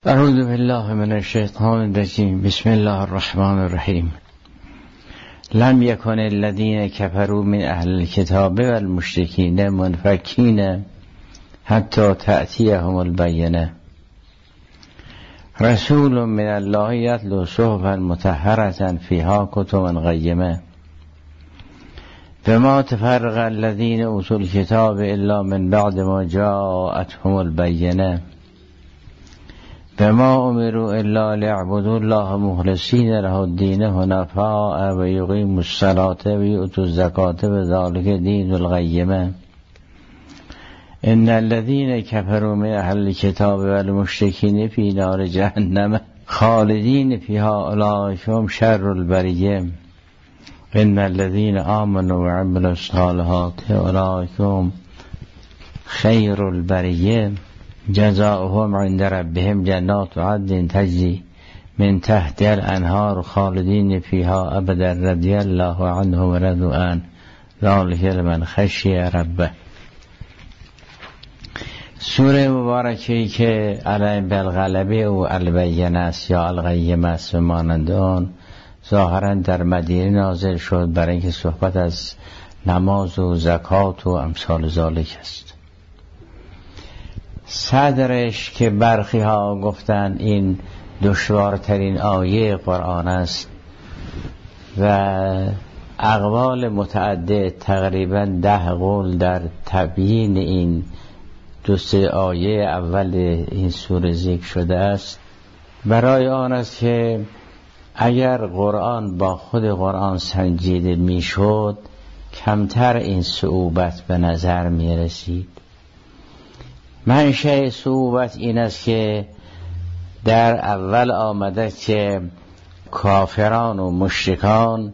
اعوذ بالله من الشیطان الرجیم. بسم الله الرحمن الرحیم. لم یکن الذین کفروا من اهل الکتاب والمشرکین منفکین حتی تأتیهم البینه رسول من الله یتلو صحفا مطهرة فیها کتب قیمه بما تفرق الذین اوتوا الکتاب الا من بعد ما جاءتهم البینه بما امروا الا ليعبدوا الله مخلصین له الدین حنفاء و یقیموا الصلاة و یؤتوا الزکاة و ذلک دین القیمه ان الذين كفروا من اهل الكتاب والمشركين في نار جهنم خالدين فيها اولئک هم شر البریه ان الذين آمنوا وعملوا الصالحات اولئک هم خیر البریه جزاؤهم عند ربهم جنات عدن تجری من تحت الانهار خالدین فیها ابدا رضی الله عنه و رضوا عنه ذلک لمن خشی ربه. سوره مبارکی که علی بالغلبه و البینه است یا القیمه است و مانند آن ظاهرا در مدینه نازل شد برای اینکه صحبت از نماز و زکات و امثال ذالک است. صدرش که برخی ها گفتن این دشوارترین آیه قرآن است و اقوال متعدد تقریبا 10 قول در تبیین این دو سه آیه اول این سوره ذکر شده است. برای آن است که اگر قرآن با خود قرآن سنجیده میشد کمتر این صعوبت به نظر می رسید. منشأ صعوبت این است که در اول آمده که کافران و مشرکان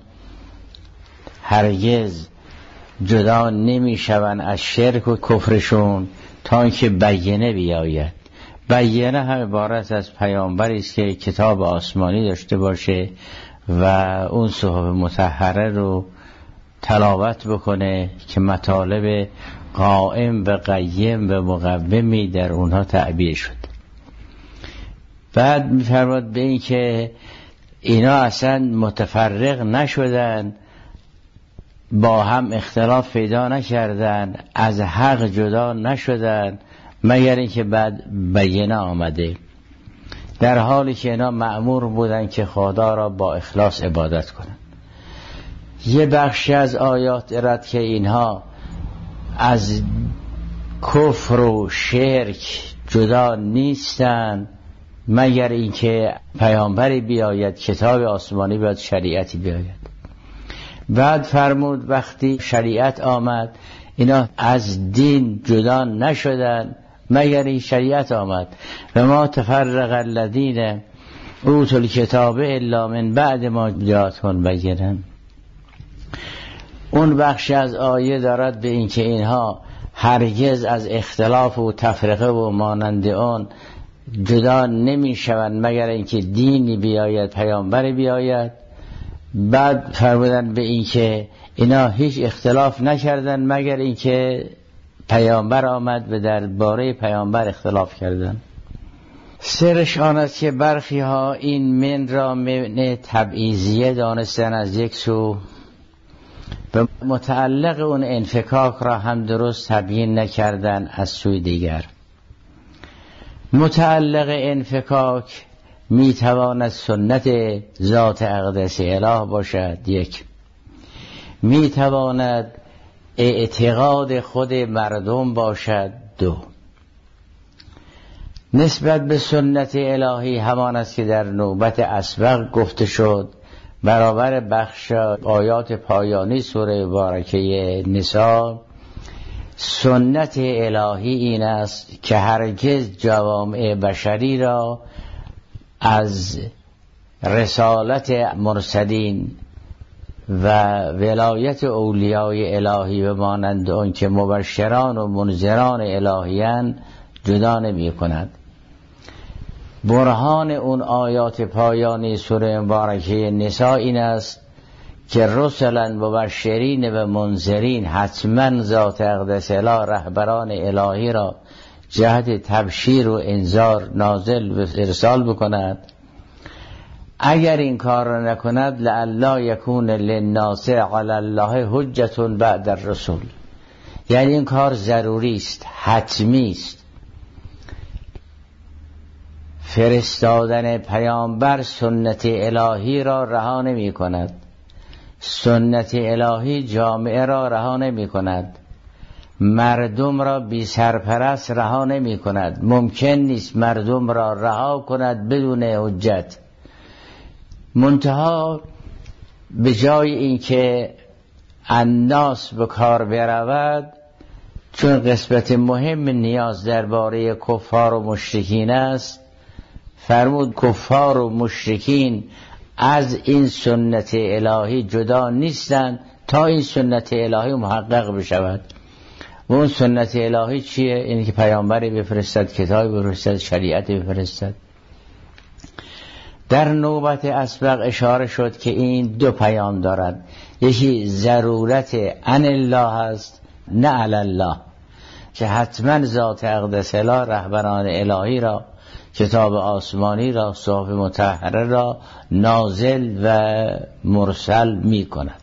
هرگز جدا نمی شوند از شرک و کفرشون تا اینکه بینه بیاید. بینه هم عبارت از پیامبری است که کتاب آسمانی داشته باشه و اون صحف مطهره رو تلاوت بکنه که مطالب قائم و قیم و مقومی در اونها تعبیه شد. بعد می‌فرماد به این که اینا اصلا متفرق نشدن، با هم اختلاف پیدا نکردن، از حق جدا نشدن مگر اینکه بعد بینه آمده، در حالی که اینا مأمور بودن که خدا را با اخلاص عبادت کنن. یه بخشی از آیات اراد که اینها از کفر و شرک جدا نیستن مگر اینکه پیامبری بیاید، کتاب آسمانی بیاید، شریعتی بیاید. بعد فرمود وقتی شریعت آمد اینا از دین جدا نشدن مگر این شریعت آمد. و ما تفرق الذین اوتوا الکتاب الا من بعد ما جاءتهم البینه. اون بخش از آیه دارد به این که اینها هرگز از اختلاف و تفرقه و مانند آن جدا نمی شوند مگر اینکه دینی بیاید، پیامبری بیاید. بعد فرمودن به این که اینا هیچ اختلاف نکردن مگر اینکه پیامبر آمد و درباره پیامبر اختلاف کردن. سرش آن است که برخی ها این من را من تبعیضیه دانستن از یک سو و متعلق اون انفکاک را هم درست تبیین نکردن از سوی دیگر. متعلق انفکاک میتواند سنت ذات اقدس اله باشد، یک میتواند اعتقاد خود مردم باشد، دو نسبت به سنت الهی همان است که در نوبت اسبق گفته شد برابر بخش آیات پایانی سوره مبارکه نساء. سنت الهی این است که هرگز جوامع بشری را از رسالت مرسلین و ولایت اولیای الهی و مانند آن که مبشران و منذران الهیان جدا نمی کند. برهان اون آیات پایانی سوره مبارکه نساء این است که رسلا مبشرین و منذرین، حتما ذات اقدس اله رهبران الهی را جهت تبشیر و انذار نازل و ارسال بکند. اگر این کار را نکند لعلا یکون للناس علی الله حجة بعد الرسول، یعنی این کار ضروری است، حتمی است. فرستادن پیامبر سنت الهی را رها نمی کند، سنت الهی جامعه را رها نمی کند، مردم را بی سرپرست رها نمی کند. ممکن نیست مردم را رها کند بدون حجت. منتها به جای اینکه الناس به کار برود، چون قسمت مهم نیاز درباره کفار و مشرکین است، فرمود کفار و مشرکین از این سنت الهی جدا نیستند تا این سنت الهی محقق بشود. و اون سنت الهی چیه؟ اینه که پیامبری بفرستد، کتابی بفرستد، شریعتی بفرستد. در نوبت اسبق اشاره شد که این دو پیام دارد، یکی ضرورت عن الله است نه علی الله، که حتما ذات اقدس الله رهبران الهی را، کتاب آسمانی را، صحف مطهره را نازل و مرسل می کند.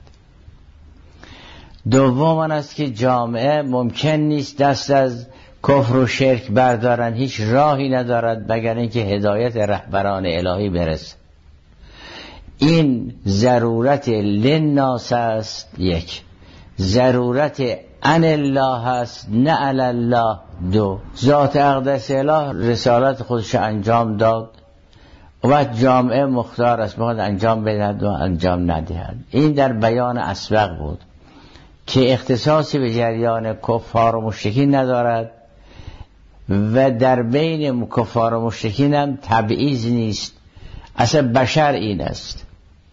دوم آن است که جامعه ممکن نیست دست از کفر و شرک بردارن، هیچ راهی ندارد مگر اینکه هدایت رهبران الهی برسه. این ضرورت للناس است، یک. ضرورت عن الله است نه علی الله، دو. ذات اقدس اله رسالت خودش انجام داد و بعد جامعه مختار است میخواد انجام بدهد و انجام ندهد. این در بیان اسبق بود که اختصاصی به جریان کفار و مشرکین ندارد و در بین کفار و مشرکین هم تبعیض نیست، اصلا بشر این است.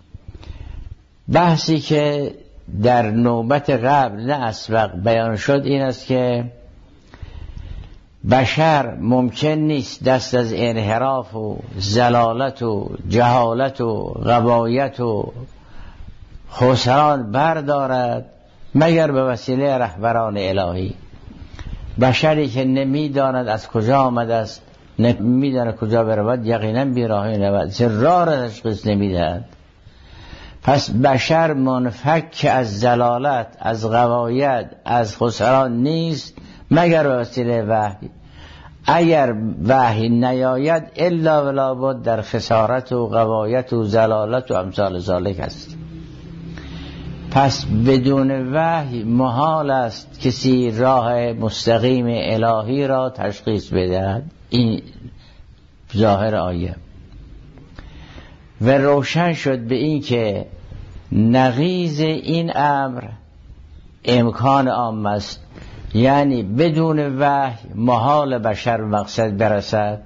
بحثی که در نوبت قبل نه اسبق بیان شد این است که بشر ممکن نیست دست از انحراف و ضلالت و جهالت و غوایت و خسران بردارد مگر به وسیله رهبران الهی. بشری که نمیداند از کجا آمده است، نمیداند کجا برود، یقینا بیراهی نود، راه را تشخیص نمیدهد. پس بشر منفک از ضلالت، از غوایت، از خسران نیست مگر به وسیله وحی. اگر وحی نیاید الا ولا بد در خسارت و غوایت و ضلالت و امثال ذالک است. پس بدون وحی محال است کسی راه مستقیم الهی را تشخیص بدهد. این ظاهر آیه و روشن شد به این که نقیض این امر امکان عام است، یعنی بدون وحی محال بشر مقصد برسد،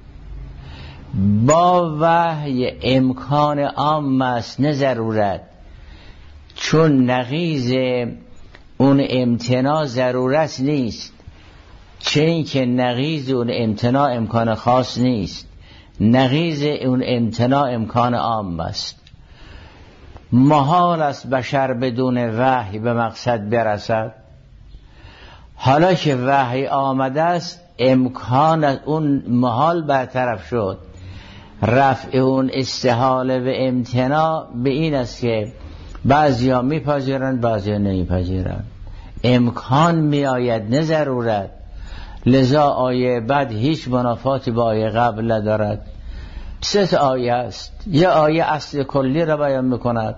با وحی امکان عام است نه ضرورت، چون نقیض اون امتناع ضرورت نیست، چه این که نقیض اون امتناع امکان خاص نیست، نقیض اون امتناع امکان عام است. محال است بشر بدون وحی به مقصد برسد. حالا که وحی آمده است امکان اون محال برطرف شد. رفع اون استحاله و امتناع به این است که بعضی ها میپذیرند بعضی ها نمیپذیرند. امکان میآید نه ضرورت. لذا آیه بعد هیچ منافاتی با آیه قبل ندارد. سه آیه است. یه آیه اصل کلی را بیان میکند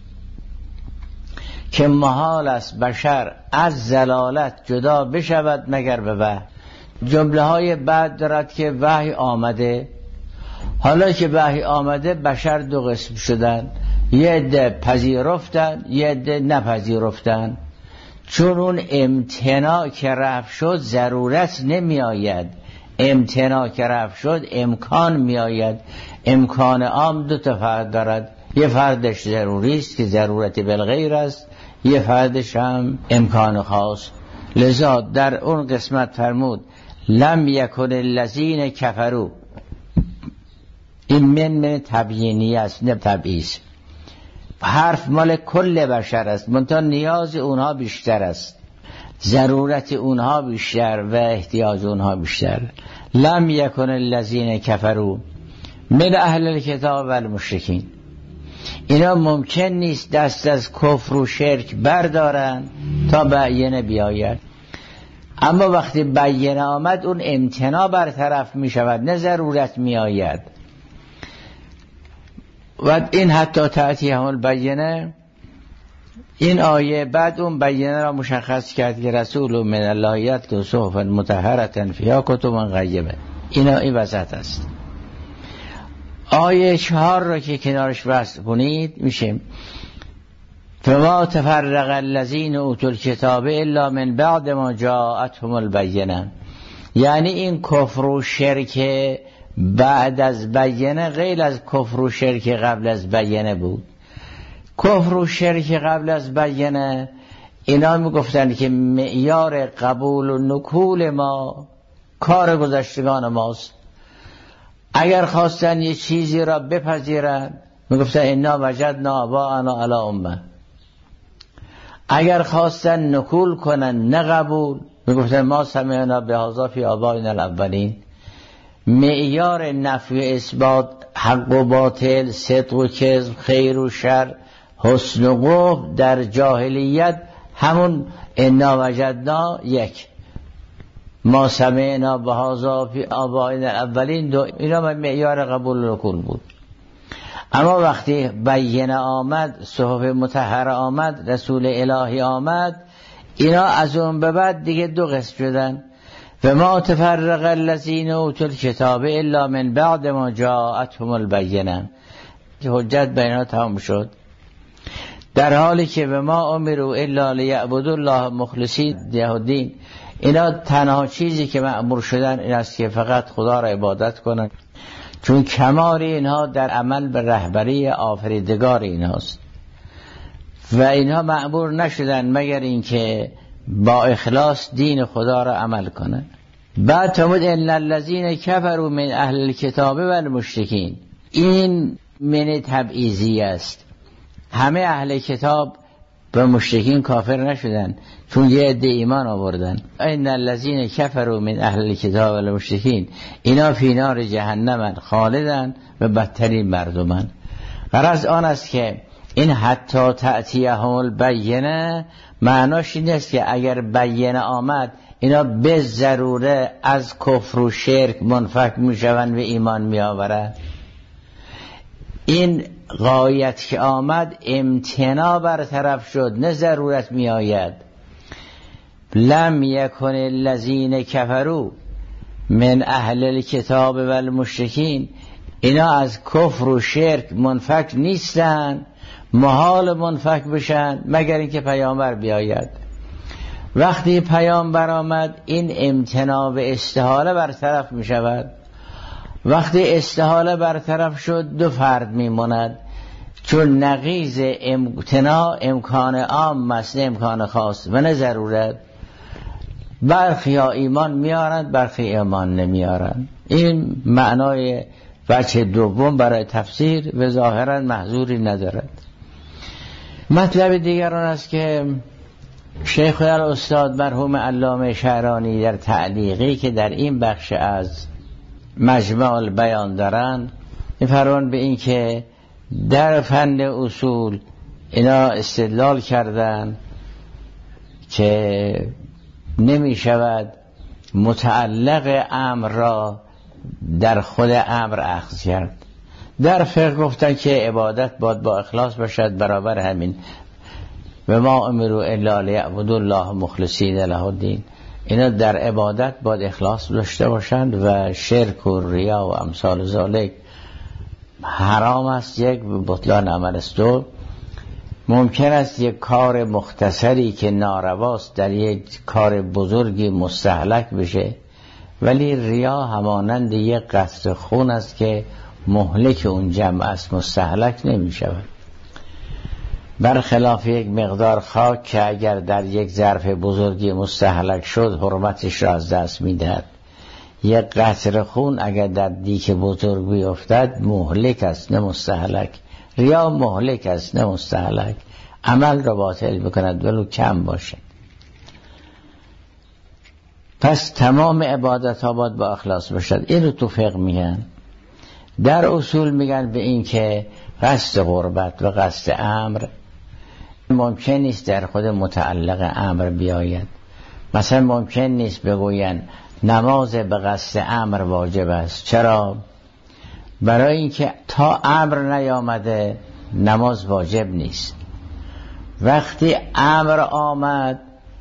که محال است بشر از ضلالت جدا بشود مگر به وحی. جمله های بعد دارد که وحی آمده. حالا که وحی آمده بشر دو قسم شدن، یه عده پذیرفتن یه عده نپذیرفتن. چون اون امتناع که رفع شد ضرورت نمی آید، امتناع که رفع شد امکان می آید. امکان عام دو تا فرد دارد، یه فردش ضروری است که ضرورت بالغیر است، یه فردش هم امکان خاص. لذا در اون قسمت فرمود لم یکن الذین کفروا، این من تبیینی است نه تبعیض. حرف مال کل بشر است، منتها نیاز اونها بیشتر است. ضرورت اونها بیشتر و احتیاج اونها بیشتر. لم یکن الذین کفروا من اهل الکتاب و المشرکین، اینا ممکن نیست دست از کفر و شرک بردارن تا بیانه بیاید. اما وقتی بیانه آمد اون امتناع برطرف می شود، نه ضرورت می آید. و این حتی تأتیهم البینه، این آیه بعد اون بیانه را مشخص کرد که رسول من الله یتلو صحفا مطهرة فیها کتب قیمه. اینا این وسط است. آیه 4 را که کنارش وصل کنید میشه فما تفرق الذین اوتوا الکتاب الا من بعد ما جاءتهم البینه. یعنی این کفر و شرک بعد از بیانه غیر از کفر و شرک قبل از بیانه بود. کفر و شرک قبل از بیانه اینا میگفتن که معیار قبول و نکول ما کار گذشتگان ماست. اگر خواستن یه چیزی را بپذیرن میگفتن انا وجدنا آباءنا علی امه. اگر خواستن نکول کنن نه قبول میگفتن ما سمعنا بهذا فی آبائنا الاولین. معیار نفی و اثبات، حق و باطل، صدق و کذب، خیر و شر، حسن و قبح در جاهلیت همون انا وجدنا یک، ما سمعنا بهذا فی آبائنا الاولین دو، اینا معیار قبول و نکول بود. اما وقتی بیانه آمد، صحف مطهره آمد، رسول الهی آمد، اینا از اون به بعد دیگه دو قسم شدن. و ما تفرق الذین اوتوا الکتاب الا من بعد ما جاءتهم البینه. حجت بینات تمام شد، در حالی که به ما امروا الا لیعبدوا الله مخلصین له الدین. اینا تنها چیزی که مأمور شدن این است که فقط خدا را عبادت کنند، چون کمال اینها در عمل به رهبری آفریدگار اینهاست و اینها مأمور نشدن مگر اینکه با اخلاص دین خدا را عمل کنند. بعد تمود ان الذین کفروا من اهل الکتاب و المشرکین، این من تبعیضی است. همه اهل کتاب و مشرکین کافر نشدن چون یه عده ایمان آوردن. ان الذین کفروا من اهل الکتاب و المشرکین اینا فی نار جهنم خالدن و بدترین مردمان. غرض آن است که این حتی تأتیهم البینه معناش این است که اگر بیانه آمد اینا به ضروره از کفر و شرک منفک میشوند و ایمان میآورند. این غایت که آمد امتناع برطرف شد، نه ضرورت می آید. لم یکن الذین کفروا من اهل الکتاب و المشرکین، اینا از کفر و شرک منفک نیستن، محال منفک بشن مگر اینکه پیامبر بیاید. وقتی پیامبر آمد این امتناع و استحاله برطرف می شود. وقتی استحاله برطرف شد دو فرد میموند، چون نقیض امتناع امکان عام است نه امکان خاص و نه ضرورت. برخی ها ایمان میارند، برخی ایمان نمیارند. این معنای وجه دوم برای تفسیر و ظاهرا محظوری ندارد. مطلب دیگر آن است که شیخ الاستاد مرحوم علامه شعرانی در تعلیقی که در این بخش از مجمع البیان دارند می‌فرمایند به این که در فن اصول اینا استدلال کردن که نمی شود متعلق امر را در خود امر اخذ کرد. در فقه گفتن که عبادت باید با اخلاص باشد، برابر همین و ما امروا الا لیعبدوا الله مخلصین له الدین. اینا در عبادت باید اخلاص داشته باشند و شرک و ریا و امثال ذالک حرام است. یک بطلان عمل است. دو، ممکن است یک کار مختصری که نارواست در یک کار بزرگی مستهلک بشه، ولی ریا همانند یک قطره خون است که مهلک اون جمع است، مستهلک نمی شود. برخلاف یک مقدار خاک که اگر در یک ظرف بزرگی مستهلک شد حرمتش را از دست می‌دهد. یک قطره خون اگر در دیک بزرگ بیفتد مهلک است نه مستهلک. ریا مهلک است نه مستهلک، عمل را باطل می‌کند ولو کم باشد. پس تمام عبادت ها باید با اخلاص باشد. این رو تو فقه میگن. در اصول میگن به این که قصد قربت و قصد امر ممکن نیست در خود متعلق امر بیاید. مثلا ممکن نیست بگوین نماز به قصد امر واجب است. چرا؟ برای اینکه تا امر نیامده نماز واجب نیست. وقتی امر آمد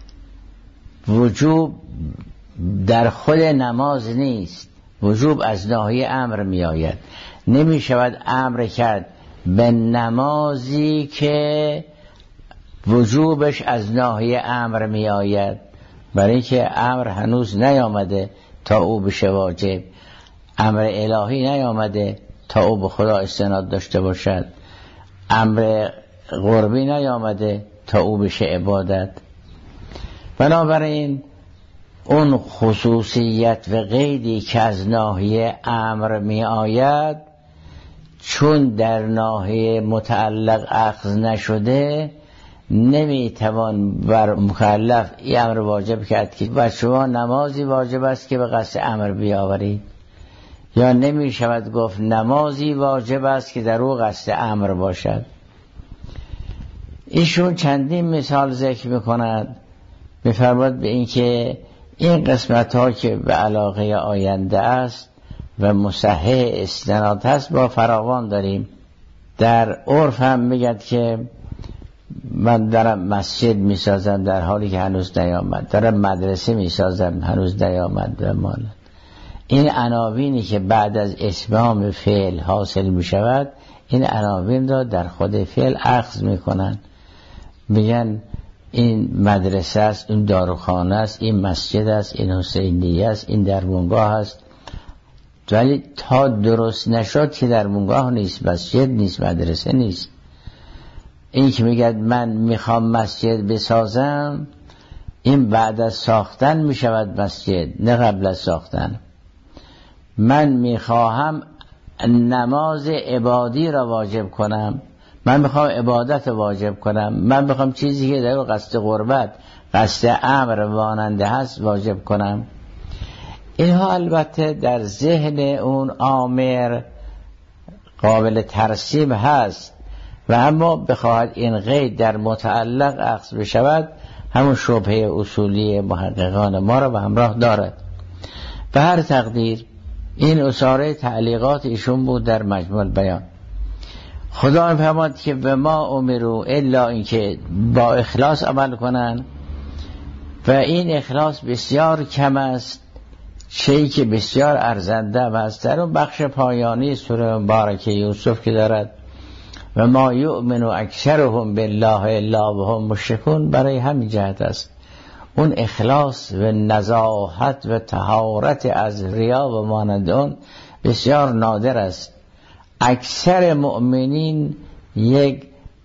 وجوب در خود نماز نیست، وجوب از ناحیه امر می آید. نمی شود امر کرد به نمازی که وجوبش از ناحیه امر می آید، برای اینکه امر هنوز نیامده تا او بشه واجب. امر الهی نیامده تا او به خدا استناد داشته باشد. امر قربی نیامده تا او بشه عبادت. بنابراین اون خصوصیت و قیدی که از ناحیه امر می آید چون در ناحیه متعلق اخذ نشده نمی توان بر مکلف این امر واجب کرد که بر شما نمازی واجب است که به قصد امر بیاورید، یا نمی شود گفت نمازی واجب است که در او قصد امر باشد. ایشون چندین مثال ذکر میکند، میفرماید به این که این قسمت ها که به علاقه آینده است و مصحح استناد هست با فراوان داریم. در عرف هم میگد که من دارم مسجد میسازم در حالی که هنوز نیامد، دارم مدرسه میسازم هنوز نیامد و مال. این عناوینی که بعد از اتمام فعل حاصل میشود، این عناوین را در خود فعل اخذ میکنن، میگن این مدرسه است، این داروخانه است، این مسجد است، این حسینیه است، این درمونگاه است. ولی تا درست نشد که درمونگاه نیست، مسجد نیست، مدرسه نیست. این که میگه من میخوام مسجد بسازم، این بعد از ساختن میشود مسجد، نه قبل از ساختن. من میخواهم نماز عبادی را واجب کنم، من میخوام عبادت واجب کنم، من میخوام چیزی که در قصد قربت، قصد امر ماننده هست واجب کنم. اینها البته در ذهن اون آمر قابل ترسیم هست و اما بخواهد این قید در متعلق اخذ بشود، همون شبهه اصولی محققان ما را به همراه دارد. به هر تقدیر این اساره تعلیقات ایشون بود در مجموع بیان. خدا می‌فرماید که به ما امروا الا اینکه با اخلاص عمل کنن و این اخلاص بسیار کم است، شیئی که بسیار ارزنده و از در اون بخش پایانی سوره مبارکه یوسف که دارد و ما یؤمن اکثرهم بالله الا وهم مشرکون، برای همین جهت است. اون اخلاص و نزاهت و طهارت از ریا و مانند اون بسیار نادر است. اکثر مؤمنین یک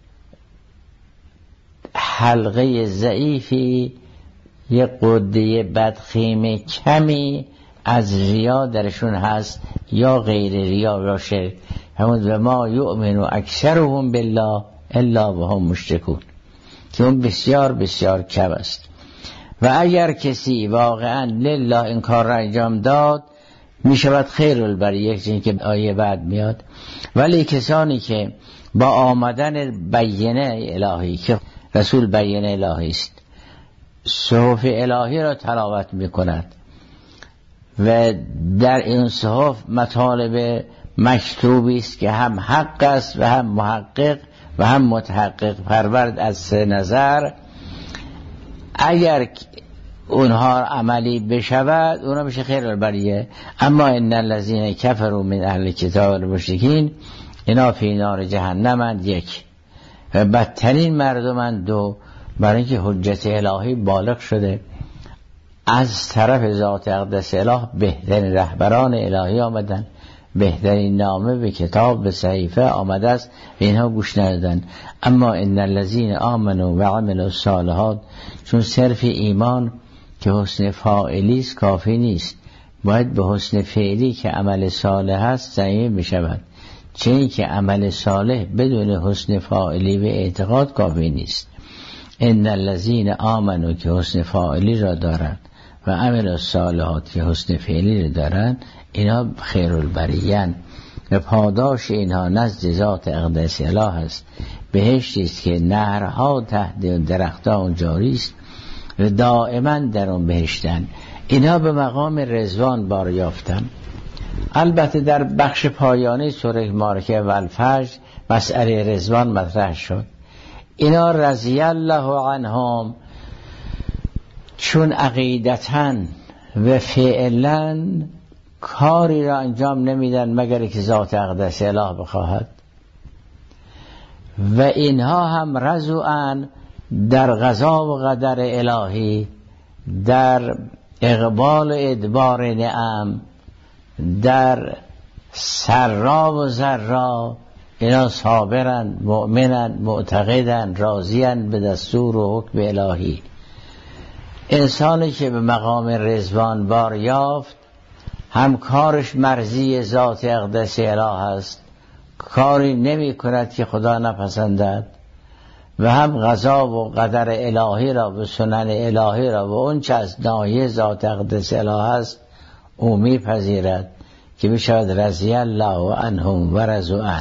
حلقه ضعیفی، یک قده بدخیم کمی از ریا درشون هست، یا غیر ریا یا شرک. همون و ما یؤمن اکثرهم بالله الا وهم مشرکون که اون بسیار بسیار کم است. و اگر کسی واقعا لله این کار را انجام داد می شود خیر البریه، چیزی که آیه بعد میاد. ولی کسانی که با آمدن بیینه الهی که رسول بیینه الهی است، صحف الهی را تلاوت می کند و در این صحف مطالب مکتوبی است که هم حق است و هم محقق و هم متحقق پرورد از سه نظر، اگر اونها عملی بشود اونها میشه خیر البریه. اما ان الذين كفروا من اهل الكتاب والمشركين اینا فی نار جهنمند، یک و بدترین مردمند، دو برای اینکه حجت الهی بالغ شده از طرف ذات اقدس اله، بهترین رهبران الهی آمدن، بهترین نامه به کتاب به صحیفه آمده است و اینها گوش ندادن. اما ان الذين آمنوا و عملوا الصالحات، چون صرف ایمان که حسن فاعلی است کافی نیست، باید به حسن فعلی که عمل صالح است ضمیمه بشود، چون که عمل صالح بدون حسن فاعلی و اعتقاد کافی نیست. ان الذين آمنوا که حسن فاعلی را دارند و عمل الصالحات که حسن فعلی رو دارن، اینا خیرالبریان و پاداش اینها نزد ذات اقدس اله است. بهشتی است که نهرها تحت درختها اون جاری است و دائما در اون بهشتن. اینا به مقام رضوان بار یافتن. البته در بخش پایانی سوره مارکه و الفجر مسئله رضوان مطرح شد. اینا رضی الله عنهم چون عقیدتاً و فعلاً کاری را انجام نمیدن مگر که ذات اقدس اله بخواهد، و اینها هم رضوان در قضا و قدر الهی، در اقبال و ادبار نعم، در سرا و ضرا اینا صابرن، مؤمنن، معتقدن، راضین به دستور و حکم الهی. انسانی که به مقام رضوان بار یافت هم کارش مرضی ذات اقدس اله است، کاری نمی کند که خدا نپسندد، و هم قضا و قدر الهی را و سنن الهی را و اون چه از ناحیه ذات اقدس اله است او میپذیرد که بشود رضی الله عنهم و رضوا عنه.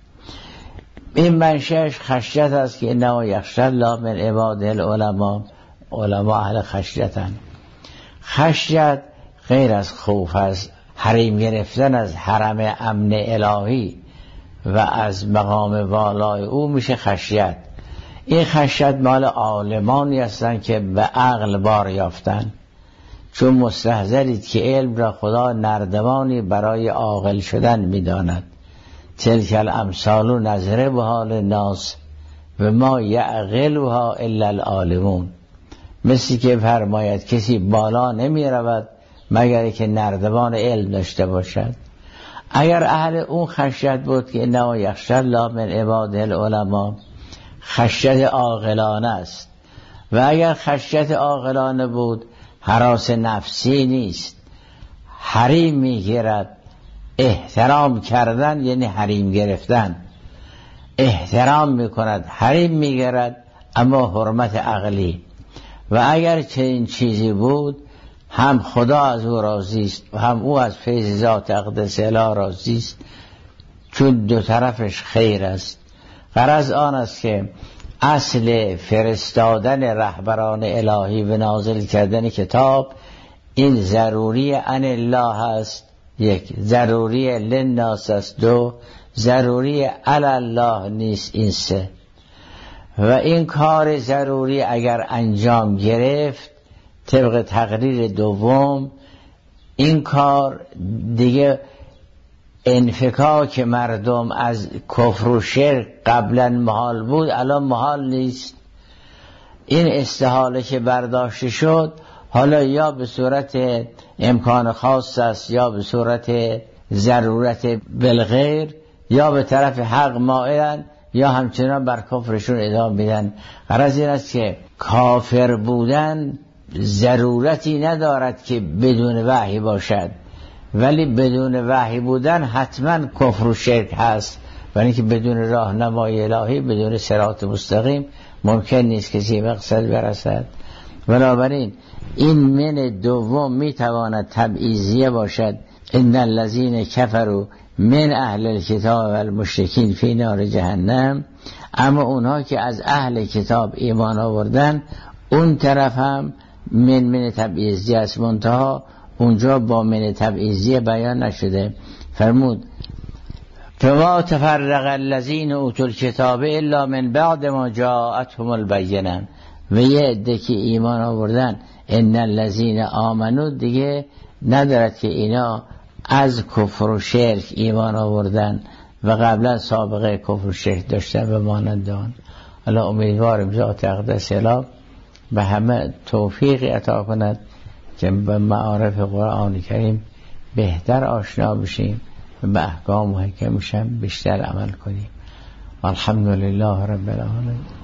این منشأش خشیت است که انما یخشی الله من عباده العلماء. علما اهل خشیتن. خشیت غیر از خوف است، حریم گرفتن از حرم امن الهی و از مقام والای او میشه خشیت. این خشیت مال عالمانی هستند که به عقل بار یافتن، چون مستحضرید که علم را خدا نردبانی برای عاقل شدن میداند. تلک الامثال نضربها للناس و ما یعقلها الا العالمون. مثل که فرماید کسی بالا نمی رود مگر که نردبان علم داشته باشد. اگر اهل اون خشیت بود که انما یخشی الله من عباده العلماء، خشیت عاقلانه است، و اگر خشیت عاقلانه بود هراس نفسی نیست، حریم میگیرد. احترام کردن یعنی حریم گرفتن، احترام میکند، حریم میگیرد، اما حرمت عقلی. و اگر چنین چیزی بود هم خدا از او راضی است و هم او از فیض ذات اقدس اله راضی است، چون دو طرفش خیر است. غرض آن است که اصل فرستادن رهبران الهی و نازل کردن کتاب این ضروری ان الله است، یک ضروری للناس است، دو ضروری علی الله نیست، این سه. و این کار ضروری اگر انجام گرفت طبق تقریر دوم، این کار دیگه انفکاک مردم از کفر و شرک قبلا محال بود الان محال نیست. این استحاله که برداشته شد حالا یا به صورت امکان خاص است یا به صورت ضرورت بالغیر، یا به طرف حق مائلن یا همچنان بر کفرشون ادامه میدن. غرض این است که کافر بودن ضرورتی ندارد که بدون وحی باشد، ولی بدون وحی بودن حتما کفر و شرک هست، ولی که بدون راهنمای الهی، بدون صراط مستقیم ممکن نیست کسی مقصد برسد. بنابراین این من دوم میتواند تبعیضیه باشد. ان الذين كفروا من اهل الكتاب والمشرکین فی نار جهنم. اما اونها که از اهل کتاب ایمان آوردن اون طرف هم من تبعیضیه است، منتها اونجا با من تبعیضیه بیان نشده. فرمود فما تفرق الذین اوتوا الکتاب الا من بعد ما جاءتهم البینه. و یه عده که ایمان آوردن ان الذین آمنوا دیگه ندارد که اینا از کفر و شرک ایمان آوردن و قبلا سابقه کفر و شرک داشتن و مانند آن. الله امیدوارم ذات اقدس اله به همه توفیق عطا کند که به معارف قرآن کریم بهتر آشنا بشیم و به احکام و حکمش بیشتر عمل کنیم. الحمدلله رب العالمین.